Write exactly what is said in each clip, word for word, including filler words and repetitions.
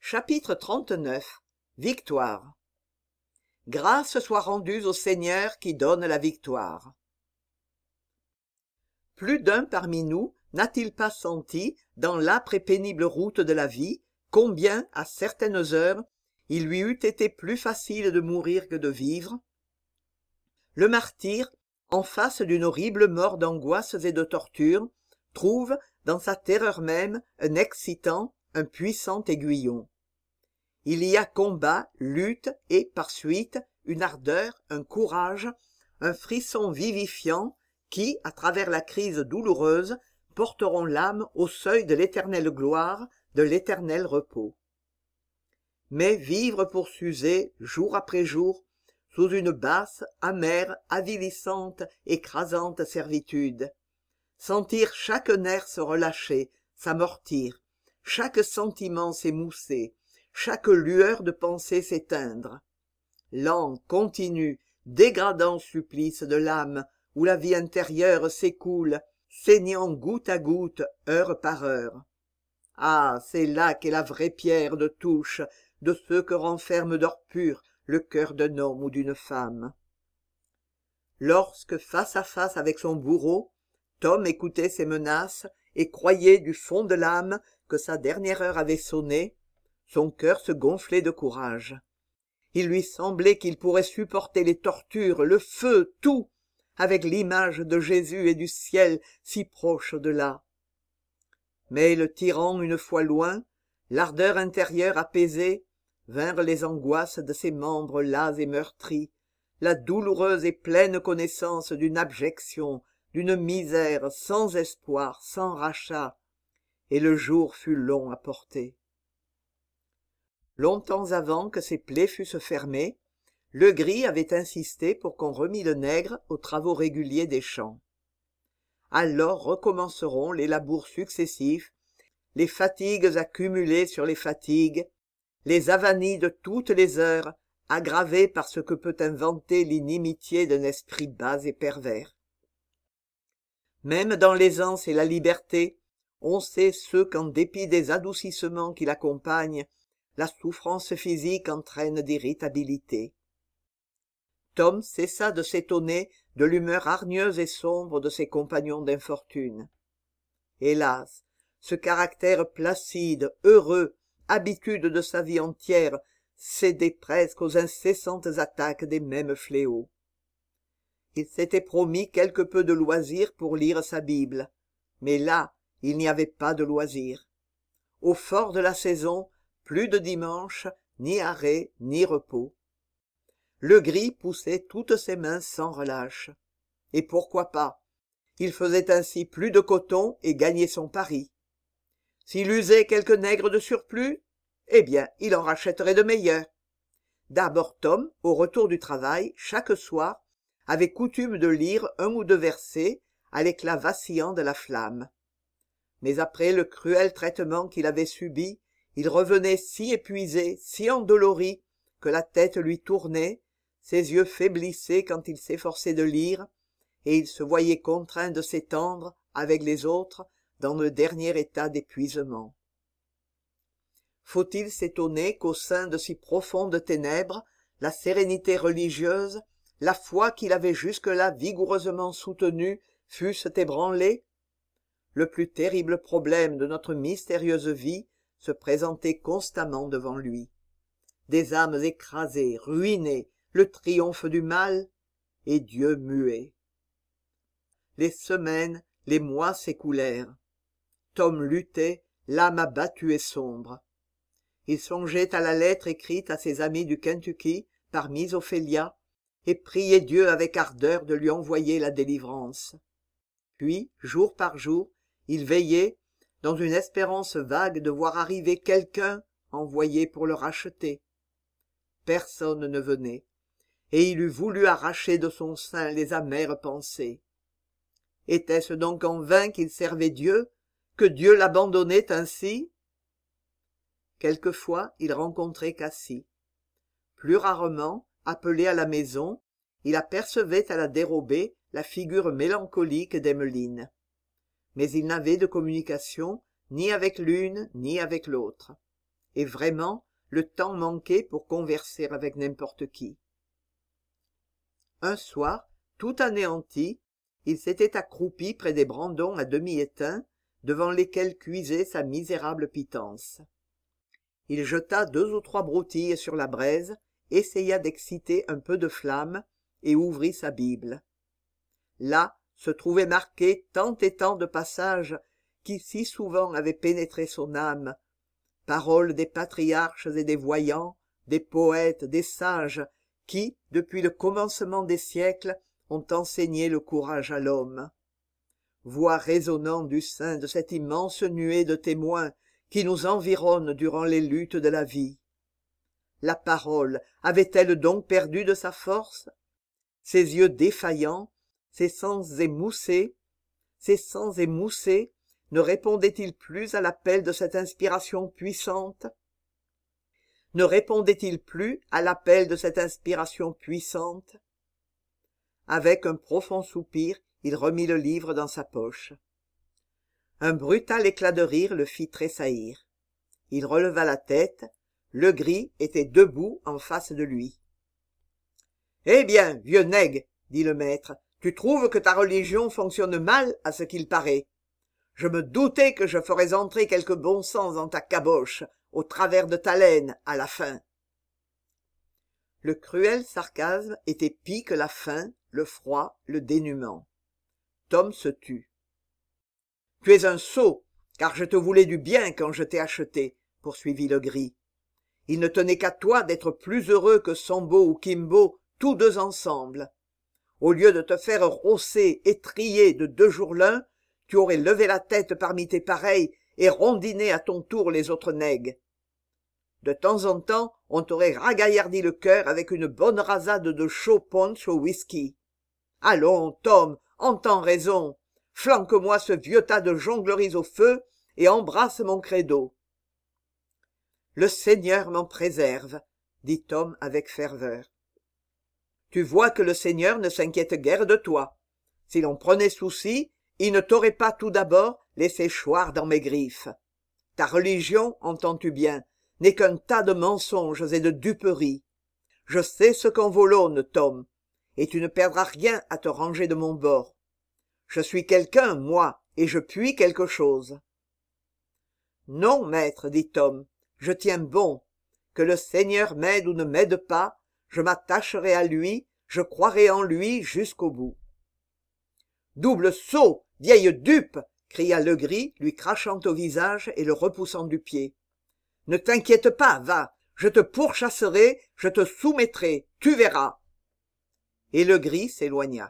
Chapitre trente-neuf. Victoire. Grâce soit rendue au Seigneur qui donne la victoire. Plus d'un parmi nous n'a-t-il pas senti, dans l'âpre et pénible route de la vie, combien, à certaines heures, il lui eût été plus facile de mourir que de vivre? Le martyr, en face d'une horrible mort d'angoisses et de tortures, trouve, dans sa terreur même, un excitant, un puissant aiguillon. Il y a combat, lutte et, par suite, une ardeur, un courage, un frisson vivifiant qui, à travers la crise douloureuse, porteront l'âme au seuil de l'éternelle gloire, de l'éternel repos. Mais vivre pour s'user, jour après jour, sous une basse, amère, avilissante, écrasante servitude, sentir chaque nerf se relâcher, s'amortir, chaque sentiment s'émousser, chaque lueur de pensée s'éteindre. Lent, continu, dégradant supplice de l'âme, où la vie intérieure s'écoule, saignant goutte à goutte, heure par heure. Ah, c'est là qu'est la vraie pierre de touche de ce que renferme d'or pur le cœur d'un homme ou d'une femme. Lorsque, face à face avec son bourreau, Tom écoutait ses menaces et croyait du fond de l'âme que sa dernière heure avait sonné, son cœur se gonflait de courage. Il lui semblait qu'il pourrait supporter les tortures, le feu, tout, avec l'image de Jésus et du ciel si proche de là. Mais le tyran une fois loin, l'ardeur intérieure apaisée, vinrent les angoisses de ses membres las et meurtris, la douloureuse et pleine connaissance d'une abjection, d'une misère sans espoir, sans rachat, et le jour fut long à porter. Longtemps avant que ses plaies fussent fermées, Legris avait insisté pour qu'on remît le nègre aux travaux réguliers des champs. Alors recommenceront les labours successifs, les fatigues accumulées sur les fatigues, les avanies de toutes les heures, aggravées par ce que peut inventer l'inimitié d'un esprit bas et pervers. Même dans l'aisance et la liberté, on sait ce qu'en dépit des adoucissements qui l'accompagnent, la souffrance physique entraîne d'irritabilité. Tom cessa de s'étonner de l'humeur hargneuse et sombre de ses compagnons d'infortune. Hélas, ce caractère placide, heureux, habitude de sa vie entière, cédait presque aux incessantes attaques des mêmes fléaux. Il s'était promis quelque peu de loisir pour lire sa Bible, mais là, il n'y avait pas de loisir. Au fort de la saison, plus de dimanche, ni arrêt, ni repos. Legris poussait toutes ses mains sans relâche. Et pourquoi pas? Il faisait ainsi plus de coton et gagnait son pari. S'il usait quelques nègres de surplus, eh bien, il en rachèterait de meilleurs. D'abord Tom, au retour du travail, chaque soir, avait coutume de lire un ou deux versets à l'éclat vacillant de la flamme. Mais après le cruel traitement qu'il avait subi, il revenait si épuisé, si endolori, que la tête lui tournait, ses yeux faiblissaient quand il s'efforçait de lire, et il se voyait contraint de s'étendre, avec les autres, dans le dernier état d'épuisement. Faut-il s'étonner qu'au sein de si profondes ténèbres, la sérénité religieuse, la foi qu'il avait jusque-là vigoureusement soutenue, fussent ébranlées? Le plus terrible problème de notre mystérieuse vie se présentait constamment devant lui. Des âmes écrasées, ruinées, le triomphe du mal, et Dieu muet. Les semaines, les mois s'écoulèrent. Tom luttait, l'âme abattue et sombre. Il songeait à la lettre écrite à ses amis du Kentucky par Miss Ophélia, et priait Dieu avec ardeur de lui envoyer la délivrance. Puis, jour par jour, il veillait, dans une espérance vague de voir arriver quelqu'un envoyé pour le racheter. Personne ne venait, et il eût voulu arracher de son sein les amères pensées. Était-ce donc en vain qu'il servait Dieu, que Dieu l'abandonnait ainsi? Quelquefois il rencontrait Cassie. Plus rarement, appelé à la maison, il apercevait à la dérobée la figure mélancolique d'Emmeline. Mais il n'avait de communication ni avec l'une ni avec l'autre. et vraiment le temps manquait pour converser avec n'importe qui. Un soir, tout anéanti, il s'était accroupi près des brandons à demi éteints, devant lesquels cuisait sa misérable pitance. Il jeta deux ou trois broutilles sur la braise, essaya d'exciter un peu de flamme, et ouvrit sa Bible. Là se trouvaient marqués tant et tant de passages qui si souvent avaient pénétré son âme, paroles des patriarches et des voyants, des poètes, des sages, qui, depuis le commencement des siècles, ont enseigné le courage à l'homme. Voix résonnant du sein de cette immense nuée de témoins qui nous environne durant les luttes de la vie. La parole avait-elle donc perdu de sa force? Ses yeux défaillants, ses sens émoussés, ses sens émoussés, ne répondaient-ils plus à l'appel de cette inspiration puissante? Ne répondait-il plus à l'appel de cette inspiration puissante? Avec un profond soupir, il remit le livre dans sa poche. Un brutal éclat de rire le fit tressaillir. Il releva la tête. Legris était debout en face de lui. « Eh bien, vieux nègre, dit le maître, tu trouves que ta religion fonctionne mal à ce qu'il paraît. Je me doutais que je ferais entrer quelque bon sens dans ta caboche, au travers de ta laine, à la fin. » Le cruel sarcasme était pis que la faim, le froid, le dénuement. Tom se tut. « Tu es un sot, car je te voulais du bien quand je t'ai acheté, poursuivit Legris. Il ne tenait qu'à toi d'être plus heureux que Sambo ou Kimbo, tous deux ensemble. Au lieu de te faire rosser et trier de deux jours l'un, tu aurais levé la tête parmi tes pareils et rondiné à ton tour les autres nègres. De temps en temps, on t'aurait ragaillardi le cœur avec une bonne rasade de chaud punch au whisky. Allons, Tom, entends raison. Flanque-moi ce vieux tas de jongleries au feu et embrasse mon credo. Le Seigneur m'en préserve, dit Tom avec ferveur. Tu vois que le Seigneur ne s'inquiète guère de toi. S'il en prenait souci, il ne t'aurait pas tout d'abord laissé choir dans mes griffes. Ta religion, entends-tu bien, n'est qu'un tas de mensonges et de duperies. Je sais ce qu'on volonne, Tom, et tu ne perdras rien à te ranger de mon bord. Je suis quelqu'un, moi, et je puis quelque chose. Non, maître, dit Tom, je tiens bon. Que le Seigneur m'aide ou ne m'aide pas, je m'attacherai à lui, je croirai en lui jusqu'au bout. Double sot, vieille dupe, cria Legris, lui crachant au visage et le repoussant du pied. Ne t'inquiète pas, va, je te pourchasserai, je te soumettrai, tu verras. Et Legris s'éloigna.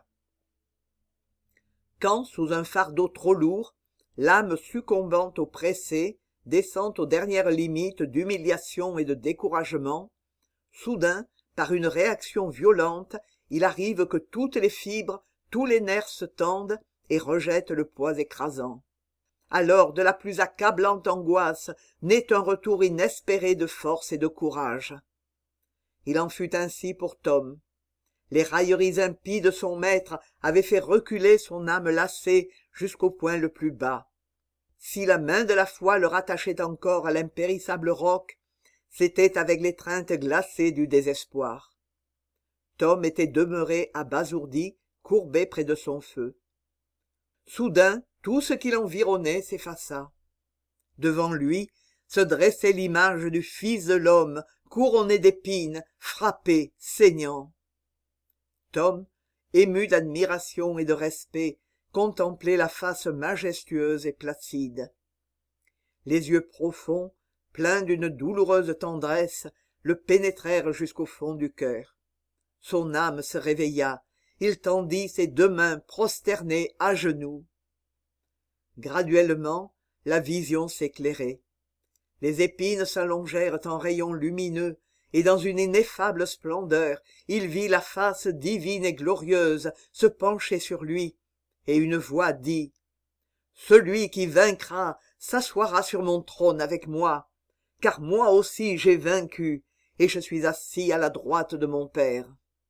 Quand, sous un fardeau trop lourd, l'âme succombant au pressé descend aux dernières limites d'humiliation et de découragement, soudain, par une réaction violente, il arrive que toutes les fibres, tous les nerfs se tendent et rejettent le poids écrasant. Alors, de la plus accablante angoisse, naît un retour inespéré de force et de courage. Il en fut ainsi pour Tom. Les railleries impies de son maître avaient fait reculer son âme lassée jusqu'au point le plus bas. Si la main de la foi le rattachait encore à l'impérissable roc, c'était avec l'étreinte glacée du désespoir. Tom était demeuré abasourdi, courbé près de son feu. Soudain, tout ce qui l'environnait s'effaça. Devant lui se dressait l'image du Fils de l'homme, couronné d'épines, frappé, saignant. Tom, ému d'admiration et de respect, contemplait la face majestueuse et placide. Les yeux profonds, pleins d'une douloureuse tendresse, le pénétrèrent jusqu'au fond du cœur. Son âme se réveilla, il tendit ses deux mains prosternées à genoux. Graduellement, la vision s'éclairait. Les épines s'allongèrent en rayons lumineux, et dans une ineffable splendeur, il vit la face divine et glorieuse se pencher sur lui, et une voix dit « Celui qui vaincra s'assoira sur mon trône avec moi, car moi aussi j'ai vaincu, et je suis assis à la droite de mon Père. »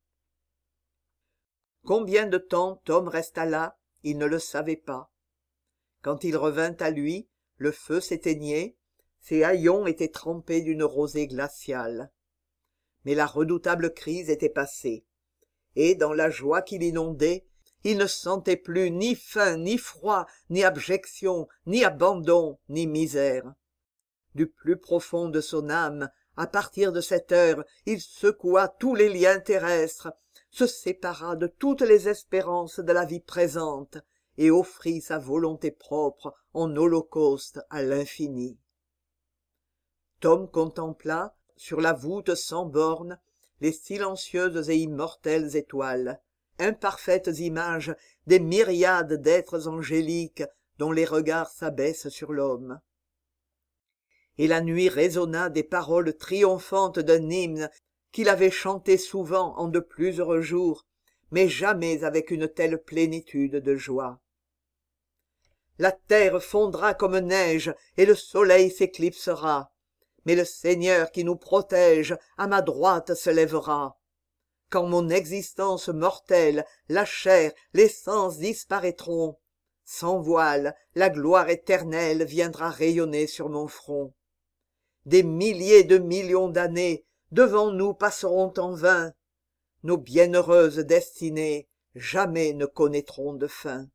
Combien de temps Tom resta là, il ne le savait pas. Quand il revint à lui, le feu s'éteignait, ses haillons étaient trempés d'une rosée glaciale. Mais la redoutable crise était passée, et dans la joie qui l'inondait, il ne sentait plus ni faim, ni froid, ni abjection, ni abandon, ni misère. Du plus profond de son âme, à partir de cette heure, il secoua tous les liens terrestres, se sépara de toutes les espérances de la vie présente, et offrit sa volonté propre en holocauste à l'infini. Tom contempla, sur la voûte sans bornes, les silencieuses et immortelles étoiles, imparfaites images des myriades d'êtres angéliques dont les regards s'abaissent sur l'homme. Et la nuit résonna des paroles triomphantes d'un hymne qu'il avait chanté souvent en de plus heureux jours, mais jamais avec une telle plénitude de joie. La terre fondra comme neige et le soleil s'éclipsera, mais le Seigneur qui nous protège à ma droite se lèvera. Quand mon existence mortelle, la chair, les sens disparaîtront, sans voile, la gloire éternelle viendra rayonner sur mon front. Des milliers de millions d'années devant nous passeront en vain. Nos bienheureuses destinées jamais ne connaîtront de fin.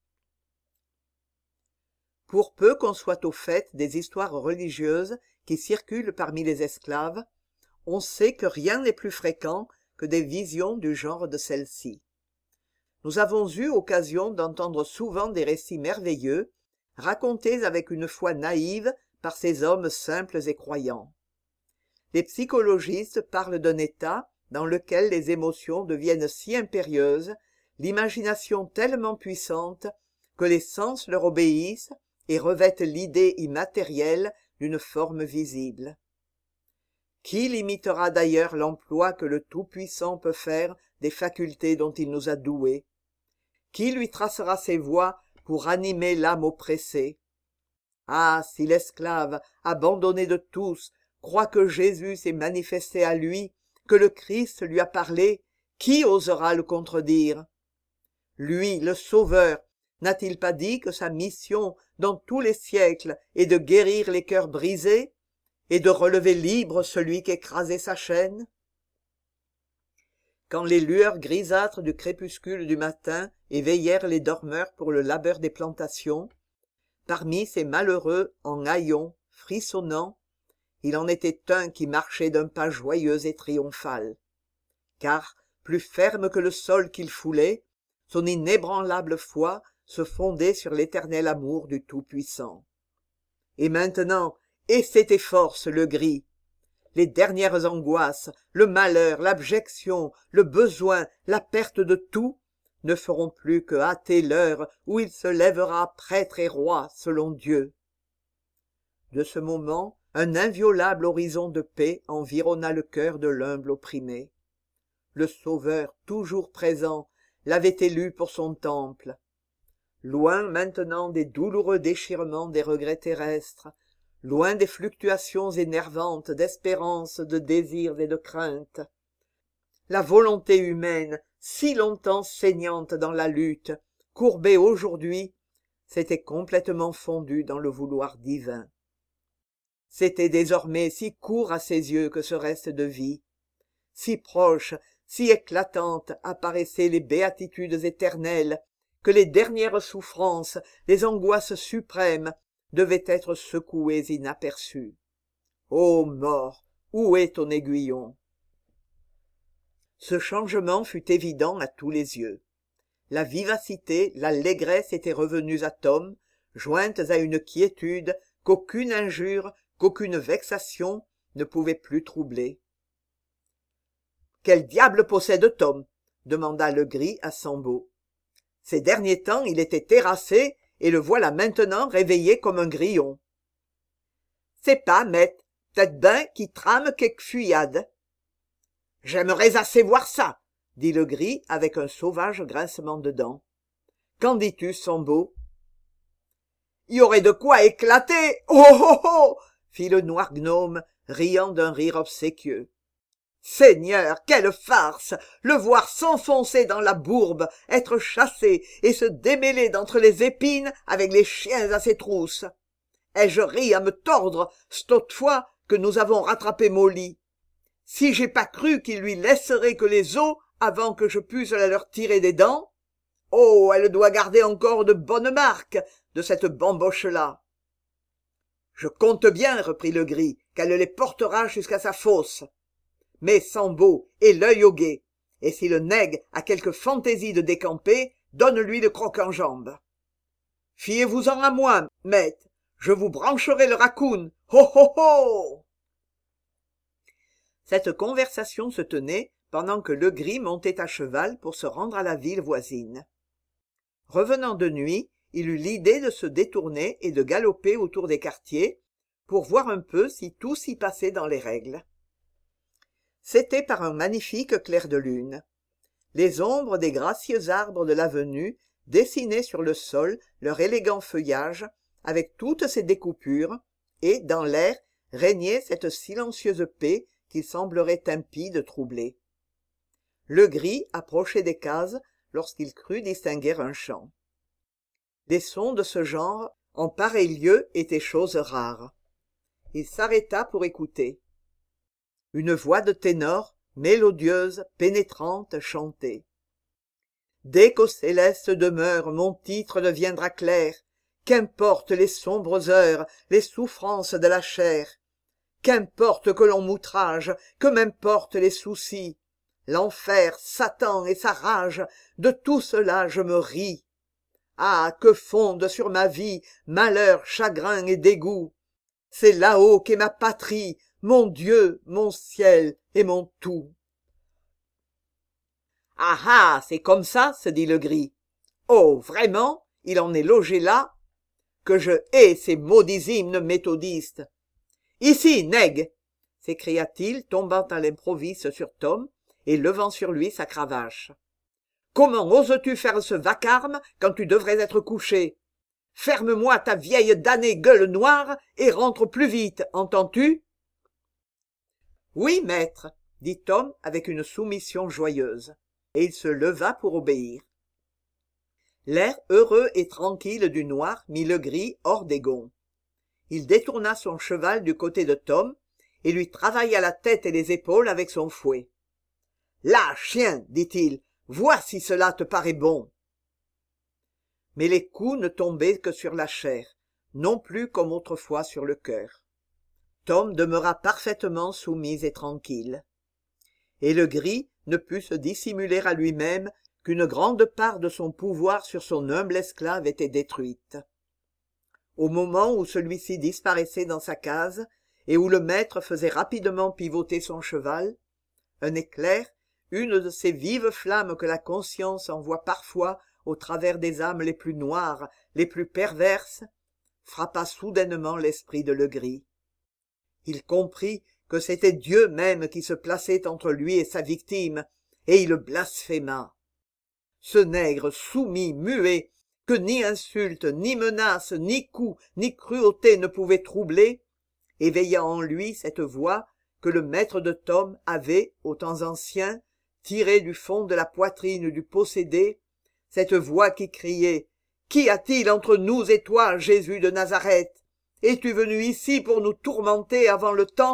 Pour peu qu'on soit au fait des histoires religieuses qui circulent parmi les esclaves, on sait que rien n'est plus fréquent que des visions du genre de celle-ci. Nous avons eu occasion d'entendre souvent des récits merveilleux, racontés avec une foi naïve par ces hommes simples et croyants. Les psychologistes parlent d'un état dans lequel les émotions deviennent si impérieuses, l'imagination tellement puissante, que les sens leur obéissent et revêtent l'idée immatérielle d'une forme visible. Qui limitera d'ailleurs l'emploi que le Tout-Puissant peut faire des facultés dont il nous a doués? Qui lui tracera ses voies pour animer l'âme oppressée? Ah, si l'esclave, abandonné de tous, croit que Jésus s'est manifesté à lui, que le Christ lui a parlé, qui osera le contredire? Lui, le Sauveur, n'a-t-il pas dit que sa mission dans tous les siècles est de guérir les cœurs brisés et de relever libre celui qu'écrasait sa chaîne? Quand les lueurs grisâtres du crépuscule du matin éveillèrent les dormeurs pour le labeur des plantations, parmi ces malheureux en haillons, frissonnants, il en était un qui marchait d'un pas joyeux et triomphal, car, plus ferme que le sol qu'il foulait, son inébranlable foi se fondait sur l'éternel amour du Tout-Puissant. Et maintenant, et c'était force le gris. Les dernières angoisses, le malheur, l'abjection, le besoin, la perte de tout, ne feront plus que hâter l'heure où il se lèvera prêtre et roi selon Dieu. De ce moment, un inviolable horizon de paix environna le cœur de l'humble opprimé. Le Sauveur, toujours présent, l'avait élu pour son temple. Loin maintenant des douloureux déchirements des regrets terrestres, loin des fluctuations énervantes d'espérance, de désirs et de craintes, la volonté humaine, si longtemps saignante dans la lutte, courbée aujourd'hui, s'était complètement fondue dans le vouloir divin. C'était désormais si court à ses yeux que ce reste de vie, si proche, si éclatante apparaissaient les béatitudes éternelles, que les dernières souffrances, les angoisses suprêmes, devaient être secouées inaperçues. Ô mort, où est ton aiguillon? Ce changement fut évident à tous les yeux. La vivacité, l'allégresse étaient revenues à Tom, jointes à une quiétude qu'aucune injure, qu'aucune vexation ne pouvait plus troubler. « Quel diable possède Tom ?» demanda Legris à Sambo. « Ces derniers temps il était terrassé, et le voilà maintenant réveillé comme un grillon. »« C'est pas, maître, peut-être ben qui trame quelque fuyade. »« J'aimerais assez voir ça !» dit Legris avec un sauvage grincement de dents. « Qu'en dis-tu, Sambo ?»« Y aurait de quoi éclater. Oh oh oh !» fit le noir gnome, riant d'un rire obséquieux. « Seigneur, quelle farce! Le voir s'enfoncer dans la bourbe, être chassé et se démêler d'entre les épines avec les chiens à ses trousses. ai-je ri à me tordre c'tautre fois que nous avons rattrapé Molly. Si j'ai pas cru qu'il lui laisserait que les os avant que je pusse la leur tirer des dents. Oh, elle doit garder encore de bonnes marques de cette bamboche-là. Je compte bien, reprit le gris, qu'elle les portera jusqu'à sa fosse. Mais Sambo est l'œil au guet, et si le nègre a quelque fantaisie de décamper, donne-lui le croc-en-jambe. Fiez-vous-en à moi, maître, je vous brancherai le raccoon. Ho ho ho! Cette conversation se tenait pendant que Legris montait à cheval pour se rendre à la ville voisine. Revenant de nuit, il eut l'idée de se détourner et de galoper autour des quartiers pour voir un peu si tout s'y passait dans les règles. C'était par un magnifique clair de lune. Les ombres des gracieux arbres de l'avenue dessinaient sur le sol leur élégant feuillage avec toutes ses découpures, et dans l'air régnait cette silencieuse paix qu'il semblerait impie troubler. Legris approchait des cases lorsqu'il crut distinguer un chant. Les sons de ce genre en pareil lieu étaient chose rare. Il s'arrêta pour écouter. Une voix de ténor, mélodieuse, pénétrante, chantait. Dès qu'aux célestes demeures mon titre deviendra clair, qu'importent les sombres heures, les souffrances de la chair, qu'importe que l'on m'outrage, que m'importent les soucis, l'enfer, Satan et sa rage, de tout cela je me ris. Ah, que fondent sur ma vie malheur, chagrin et dégoût. C'est là-haut qu'est ma patrie, mon Dieu, mon ciel et mon tout. Ah ah, c'est comme ça, se dit Legris. Oh, vraiment, il en est logé là? Que je hais ces maudits hymnes méthodistes. Ici, nègre! S'écria-t-il, tombant à l'improviste sur Tom et levant sur lui sa cravache. Comment oses-tu faire ce vacarme quand tu devrais être couché? Ferme-moi ta vieille damnée gueule noire et rentre plus vite, entends-tu? Oui, maître, dit Tom avec une soumission joyeuse, et il se leva pour obéir. L'air heureux et tranquille du noir mit Legris hors des gonds. Il détourna son cheval du côté de Tom et lui travailla la tête et les épaules avec son fouet. Là, chien, dit-il, vois si cela te paraît bon. Mais les coups ne tombaient que sur la chair, non plus comme autrefois sur le cœur. Tom demeura parfaitement soumis et tranquille. Et Legris ne put se dissimuler à lui-même qu'une grande part de son pouvoir sur son humble esclave était détruite. Au moment où celui-ci disparaissait dans sa case et où le maître faisait rapidement pivoter son cheval, un éclair, une de ces vives flammes que la conscience envoie parfois au travers des âmes les plus noires, les plus perverses, frappa soudainement l'esprit de Legris. Il comprit que c'était Dieu même qui se plaçait entre lui et sa victime, et il blasphéma. Ce nègre soumis, muet, que ni insulte, ni menace, ni coup, ni cruauté ne pouvaient troubler, éveilla en lui cette voix que le maître de Tom avait, aux temps anciens, tirée du fond de la poitrine du possédé, cette voix qui criait « Qu'y a-t-il entre nous et toi, Jésus de Nazareth? Es-tu venu ici pour nous tourmenter avant le temps ?»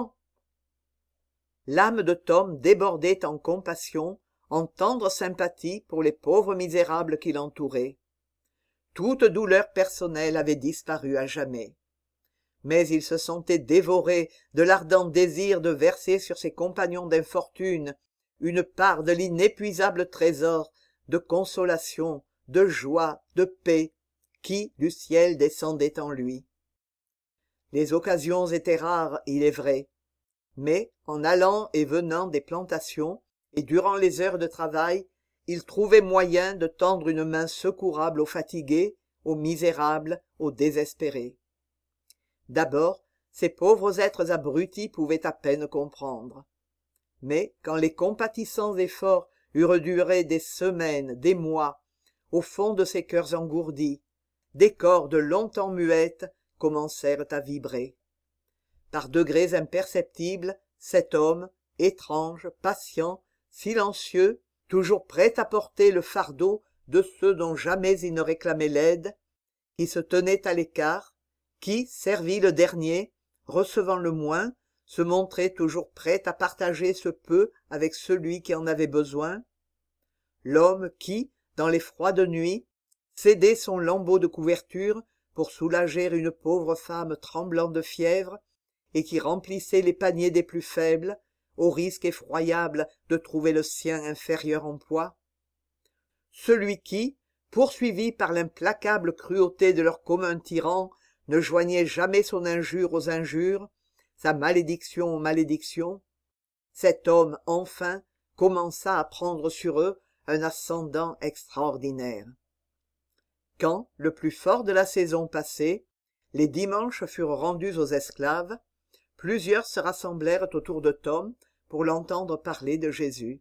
L'âme de Tom débordait en compassion, en tendre sympathie pour les pauvres misérables qui l'entouraient. Toute douleur personnelle avait disparu à jamais. Mais il se sentait dévoré de l'ardent désir de verser sur ses compagnons d'infortune une part de l'inépuisable trésor de consolation, de joie, de paix, qui du ciel descendait en lui. Les occasions étaient rares, il est vrai, mais en allant et venant des plantations, et durant les heures de travail, il trouvait moyen de tendre une main secourable aux fatigués, aux misérables, aux désespérés. D'abord, ces pauvres êtres abrutis pouvaient à peine comprendre. Mais quand les compatissants efforts eurent duré des semaines, des mois, au fond de ces cœurs engourdis, des cordes longtemps muettes commencèrent à vibrer. Par degrés imperceptibles, cet homme, étrange, patient, silencieux, toujours prêt à porter le fardeau de ceux dont jamais il ne réclamait l'aide, qui se tenaient à l'écart, qui servit le dernier, recevant le moins, se montrait toujours prêt à partager ce peu avec celui qui en avait besoin? L'homme qui, dans les froides nuits, cédait son lambeau de couverture pour soulager une pauvre femme tremblant de fièvre, et qui remplissait les paniers des plus faibles, au risque effroyable de trouver le sien inférieur en poids? Celui qui, poursuivi par l'implacable cruauté de leur commun tyran, ne joignait jamais son injure aux injures, sa malédiction aux malédictions? Cet homme, enfin, commença à prendre sur eux un ascendant extraordinaire. Quand, le plus fort de la saison passé, les dimanches furent rendus aux esclaves, plusieurs se rassemblèrent autour de Tom pour l'entendre parler de Jésus.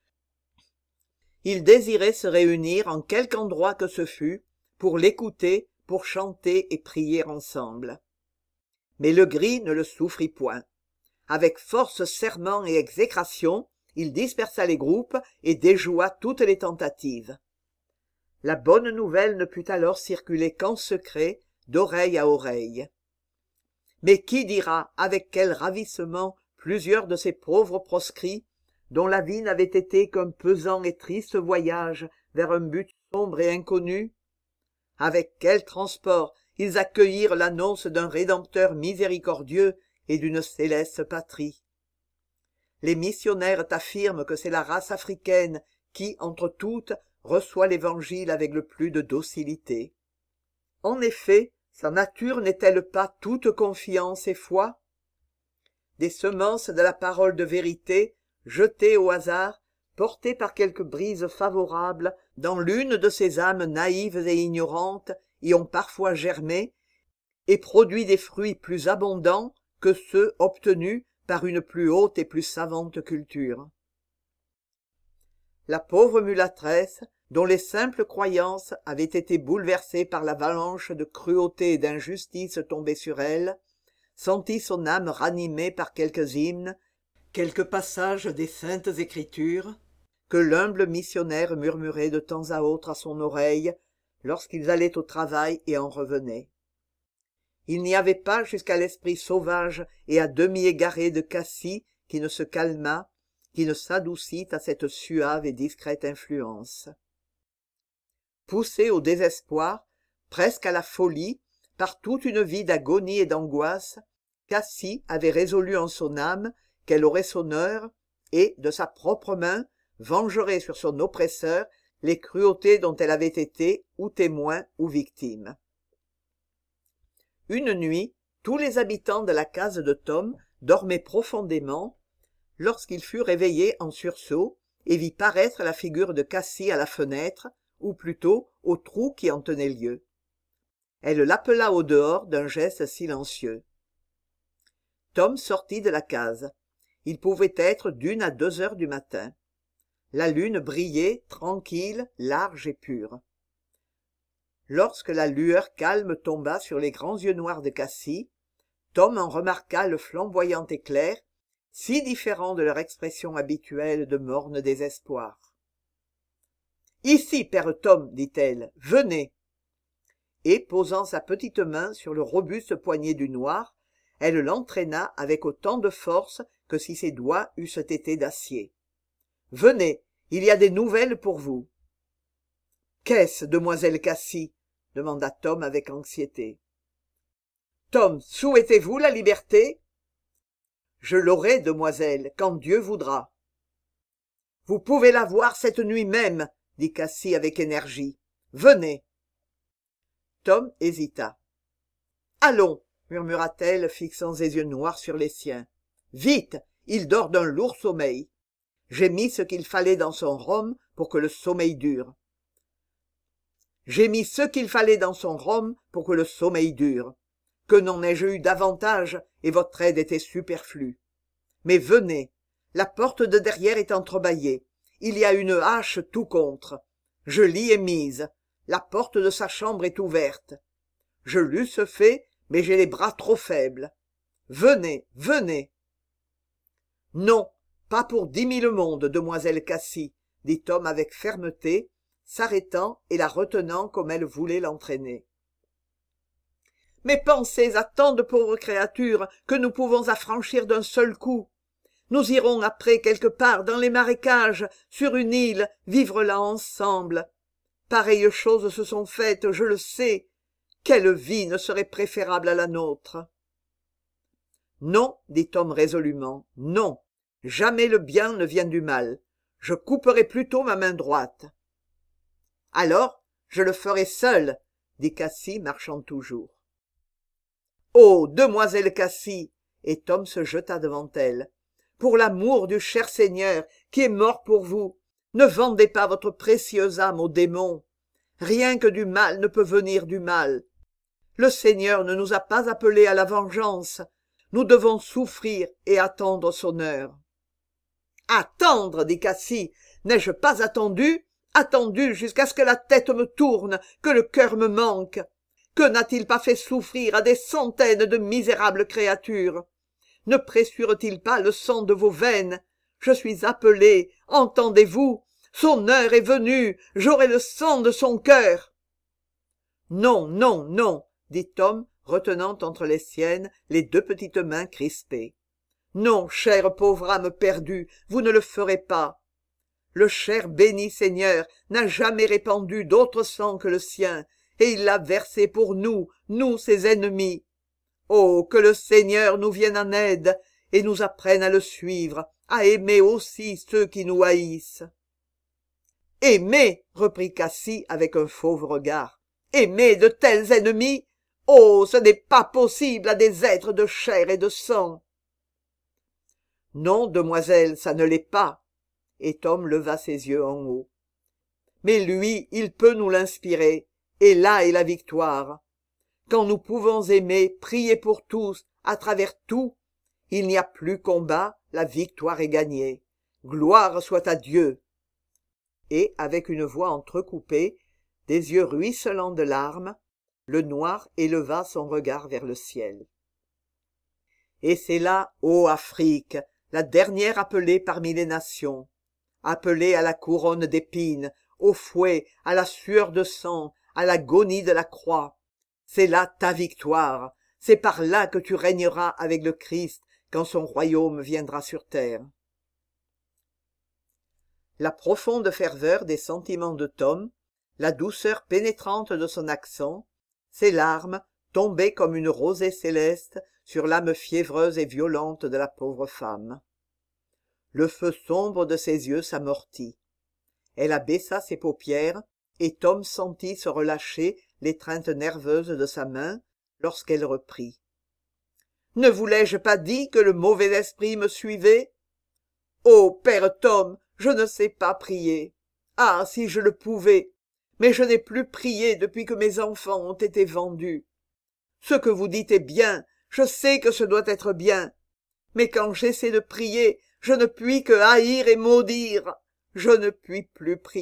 Ils désiraient se réunir en quelque endroit que ce fût, pour l'écouter, pour chanter et prier ensemble. Mais le gris ne le souffrit point. Avec force serments et exécrations, il dispersa les groupes et déjoua toutes les tentatives. La bonne nouvelle ne put alors circuler qu'en secret, d'oreille à oreille. Mais qui dira avec quel ravissement plusieurs de ces pauvres proscrits, dont la vie n'avait été qu'un pesant et triste voyage vers un but sombre et inconnu, avec quel transport ils accueillirent l'annonce d'un Rédempteur miséricordieux et d'une céleste patrie. Les missionnaires affirment que c'est la race africaine qui, entre toutes, reçoit l'Évangile avec le plus de docilité. En effet, sa nature n'est-elle pas toute confiance et foi? Des semences de la parole de vérité, jetées au hasard, portées par quelque brise favorable dans l'une de ces âmes naïves et ignorantes, y ont parfois germé et produit des fruits plus abondants que ceux obtenus par une plus haute et plus savante culture. La pauvre mulâtresse, dont les simples croyances avaient été bouleversées par l'avalanche de cruauté et d'injustice tombée sur elle, sentit son âme ranimée par quelques hymnes, quelques passages des saintes écritures, que l'humble missionnaire murmurait de temps à autre à son oreille, lorsqu'ils allaient au travail et en revenaient. Il n'y avait pas jusqu'à l'esprit sauvage et à demi égaré de Cassie qui ne se calmât, qui ne s'adoucît à cette suave et discrète influence. Poussée au désespoir, presque à la folie, par toute une vie d'agonie et d'angoisse, Cassie avait résolu en son âme qu'elle aurait son heure et, de sa propre main, vengerait sur son oppresseur les cruautés dont elle avait été ou témoin ou victime. Une nuit, tous les habitants de la case de Tom dormaient profondément, lorsqu'il fut réveillé en sursaut et vit paraître la figure de Cassie à la fenêtre, ou plutôt au trou qui en tenait lieu. Elle l'appela au dehors d'un geste silencieux. Tom sortit de la case. Il pouvait être d'une à deux heures du matin. La lune brillait, tranquille, large et pure. Lorsque la lueur calme tomba sur les grands yeux noirs de Cassie, Tom en remarqua le flamboyant éclair, si différent de leur expression habituelle de morne désespoir. « Ici, père Tom, dit-elle, venez !» Et, posant sa petite main sur le robuste poignet du noir, elle l'entraîna avec autant de force que si ses doigts eussent été d'acier. « Venez, il y a des nouvelles pour vous. »« Qu'est-ce, demoiselle Cassie ?» demanda Tom avec anxiété. « Tom, souhaitez-vous la liberté ?»« Je l'aurai, demoiselle, quand Dieu voudra. »« Vous pouvez l'avoir cette nuit même, » dit Cassie avec énergie. « Venez. » Tom hésita. « Allons, » murmura-t-elle, fixant ses yeux noirs sur les siens. « Vite, il dort d'un lourd sommeil. J'ai mis ce qu'il fallait dans son rhum pour que le sommeil dure. J'ai mis ce qu'il fallait dans son rhum pour que le sommeil dure. Que n'en ai-je eu davantage, et votre aide était superflue. Mais venez, la porte de derrière est entrebâillée. Il y a une hache tout contre. Je l'y ai mise. La porte de sa chambre est ouverte. Je l'eusse fait, mais j'ai les bras trop faibles. Venez, venez. »« Non, pas pour dix mille mondes, demoiselle Cassie, » dit Tom avec fermeté, s'arrêtant et la retenant comme elle voulait l'entraîner. « mais pensez à tant de pauvres créatures que nous pouvons affranchir d'un seul coup. Nous irons après quelque part dans les marécages, sur une île, vivre là ensemble. Pareilles choses se sont faites, je le sais. Quelle vie ne serait préférable à la nôtre? Non, dit Tom résolument, non. Jamais le bien ne vient du mal. Je couperai plutôt ma main droite. Alors, je le ferai seul, dit Cassie, marchant toujours. Oh, demoiselle Cassie! Et Tom se jeta devant elle. Pour l'amour du cher Seigneur, qui est mort pour vous, ne vendez pas votre précieuse âme au démon. Rien que du mal ne peut venir du mal. Le Seigneur ne nous a pas appelés à la vengeance. Nous devons souffrir et attendre son heure. Attendre, dit Cassie. N'ai-je pas attendu? Attendu jusqu'à ce que la tête me tourne, que le cœur me manque. Que n'a-t-il pas fait souffrir à des centaines de misérables créatures? Ne pressure-t-il pas le sang de vos veines? Je suis appelé, entendez-vous? Son heure est venue, j'aurai le sang de son cœur. Non, non, non, dit Tom, retenant entre les siennes les deux petites mains crispées. Non, chère pauvre âme perdue, vous ne le ferez pas. Le cher béni Seigneur n'a jamais répandu d'autre sang que le sien, et il l'a versé pour nous, nous ses ennemis. Oh, que le Seigneur nous vienne en aide et nous apprenne à le suivre, à aimer aussi ceux qui nous haïssent. Aimer, reprit Cassie avec un fauve regard, aimer de tels ennemis? Oh, ce n'est pas possible à des êtres de chair et de sang. Non, demoiselle, ça ne l'est pas. Et Tom leva ses yeux en haut. Mais lui, il peut nous l'inspirer, et là est la victoire. Quand nous pouvons aimer, prier pour tous, à travers tout, il n'y a plus combat, la victoire est gagnée. Gloire soit à Dieu. Et, avec une voix entrecoupée, des yeux ruisselants de larmes, le noir éleva son regard vers le ciel. Et c'est là, ô Afrique, la dernière appelée parmi les nations, appelée à la couronne d'épines, au fouet, à la sueur de sang, à l'agonie de la croix. C'est là ta victoire, c'est par là que tu régneras avec le Christ quand son royaume viendra sur terre. La profonde ferveur des sentiments de Tom, la douceur pénétrante de son accent, ses larmes tombaient comme une rosée céleste sur l'âme fiévreuse et violente de la pauvre femme. Le feu sombre de ses yeux s'amortit. Elle abaissa ses paupières, et Tom sentit se relâcher l'étreinte nerveuse de sa main lorsqu'elle reprit. « Ne vous l'ai-je pas dit que le mauvais esprit me suivait? Oh, père Tom, je ne sais pas prier. Ah, si je le pouvais! Mais je n'ai plus prié depuis que mes enfants ont été vendus. Ce que vous dites est bien, je sais que ce doit être bien. Mais quand j'essaie de prier, je ne puis que haïr et maudire. Je ne puis plus prier. »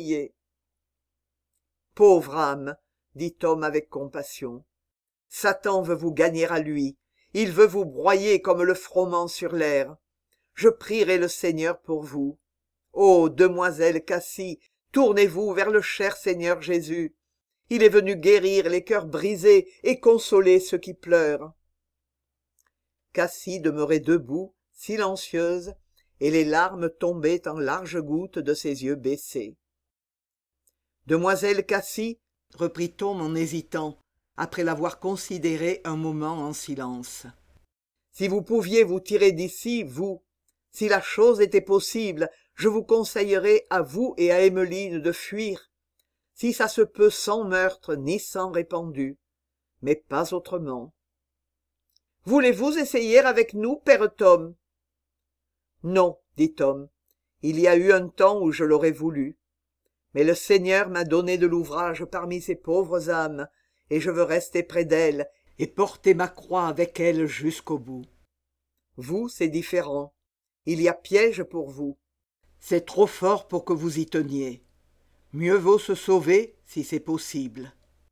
Pauvre âme, dit Tom avec compassion. Satan veut vous gagner à lui. Il veut vous broyer comme le froment sur l'air. Je prierai le Seigneur pour vous. Ô demoiselle Cassie, tournez-vous vers le cher Seigneur Jésus. Il est venu guérir les cœurs brisés et consoler ceux qui pleurent. Cassie demeurait debout, silencieuse, et les larmes tombaient en larges gouttes de ses yeux baissés. « Demoiselle Cassie, reprit Tom en hésitant, après l'avoir considérée un moment en silence. Si vous pouviez vous tirer d'ici, vous, si la chose était possible, je vous conseillerais à vous et à Emmeline de fuir, si ça se peut sans meurtre ni sang répandu, mais pas autrement. Voulez-vous essayer avec nous, père Tom? Non, dit Tom, il y a eu un temps où je l'aurais voulu. Mais le Seigneur m'a donné de l'ouvrage parmi ces pauvres âmes, et je veux rester près d'elles et porter ma croix avec elles jusqu'au bout. Vous, c'est différent. Il y a piège pour vous. C'est trop fort pour que vous y teniez. Mieux vaut se sauver si c'est possible.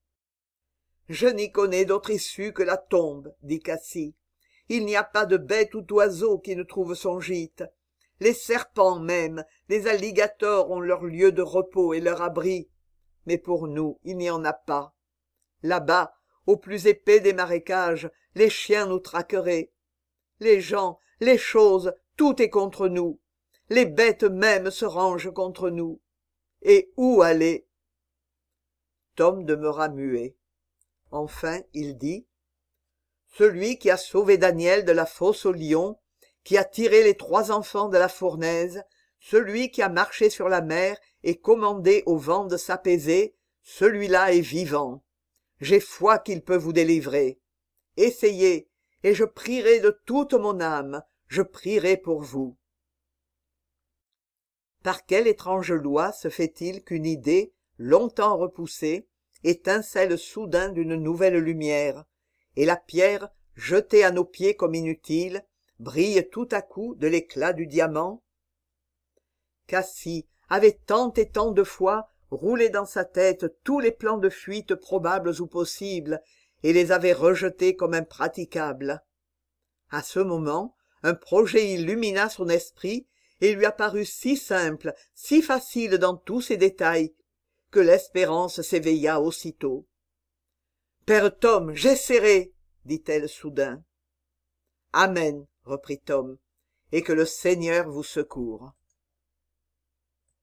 Je n'y connais d'autre issue que la tombe, dit Cassie. Il n'y a pas de bête ou d'oiseau qui ne trouve son gîte. Les serpents même, les alligators ont leur lieu de repos et leur abri. Mais pour nous, il n'y en a pas. Là-bas, au plus épais des marécages, les chiens nous traqueraient. Les gens, les choses, tout est contre nous. Les bêtes même se rangent contre nous. Et où aller? Tom demeura muet. Enfin, il dit: Celui qui a sauvé Daniel de la fosse aux lions, qui a tiré les trois enfants de la fournaise, celui qui a marché sur la mer et commandé au vent de s'apaiser, celui-là est vivant. J'ai foi qu'il peut vous délivrer. Essayez, et je prierai de toute mon âme, je prierai pour vous. Par quelle étrange loi se fait-il qu'une idée, longtemps repoussée, étincelle soudain d'une nouvelle lumière, et la pierre, jetée à nos pieds comme inutile, brille tout à coup de l'éclat du diamant? Cassie avait tant et tant de fois roulé dans sa tête tous les plans de fuite probables ou possibles, et les avait rejetés comme impraticables. À ce moment, un projet illumina son esprit et lui apparut si simple, si facile dans tous ses détails, que l'espérance s'éveilla aussitôt. « Père Tom, j'essaierai, dit-elle soudain. « Amen, reprit Tom, et que le Seigneur vous secoure. »